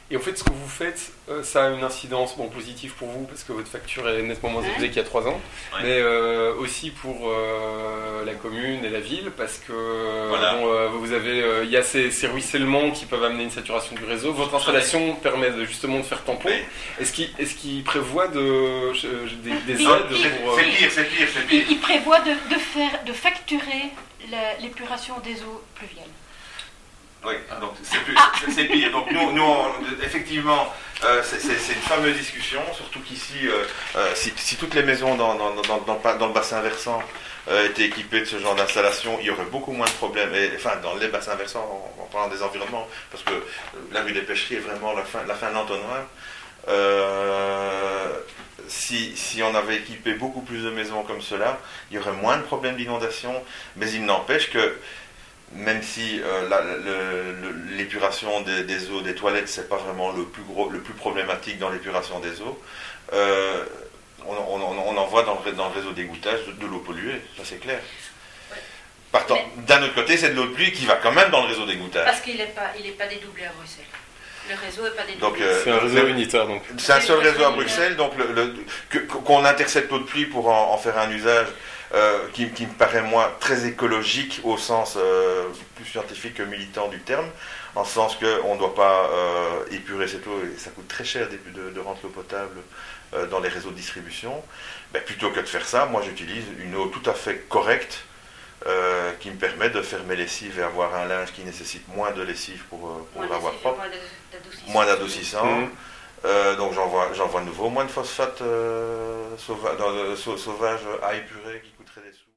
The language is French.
Et en fait, ce que vous faites, ça a une incidence positive pour vous parce que votre facture est nettement moins élevée qu'il y a 3 ans, Ouais. mais aussi pour la commune et la ville parce que Voilà. vous avez, il y a ces ruissellements qui peuvent amener une saturation du réseau. Votre installation permet justement de faire tampon. Oui. Est-ce qu'il prévoit des aides Non, pour... c'est pire. Il prévoit de facturer l'épuration des eaux pluviales. Oui, donc c'est pire. Donc effectivement, c'est une fameuse discussion, surtout qu'ici, si toutes les maisons dans le bassin versant étaient équipées de ce genre d'installation, il y aurait beaucoup moins de problèmes. Enfin, dans les bassins versants, en parlant des environnements, parce que la rue des Pêcheries est vraiment la fin de l'entonnoir. Si on avait équipé beaucoup plus de maisons comme cela, il y aurait moins de problèmes d'inondation, mais il n'empêche que même si l'épuration des eaux des toilettes, c'est pas vraiment le plus problématique dans l'épuration des eaux, on envoie dans le réseau d'égouttage de l'eau polluée, ça c'est clair. D'un autre côté, c'est de l'eau de pluie qui va quand même dans le réseau d'égouttage. Parce qu'il n'est pas dédoublé à Bruxelles. Le réseau n'est pas dédoublé. C'est un réseau unitaire, donc. C'est un seul réseau à Bruxelles, donc qu'on intercepte l'eau de pluie pour en faire un usage qui me paraît, moi, très écologique au sens plus scientifique que militant du terme, en ce sens qu'on ne doit pas épurer cette eau, et ça coûte très cher de rendre l'eau potable dans les réseaux de distribution. Plutôt que de faire ça, moi j'utilise une eau tout à fait correcte qui me permet de faire mes lessives et avoir un linge qui nécessite moins de lessive pour l'avoir propre, moins d'adoucissant. Donc j'envoie de nouveau moins de phosphate sauvage à épurer qui coûterait des sous.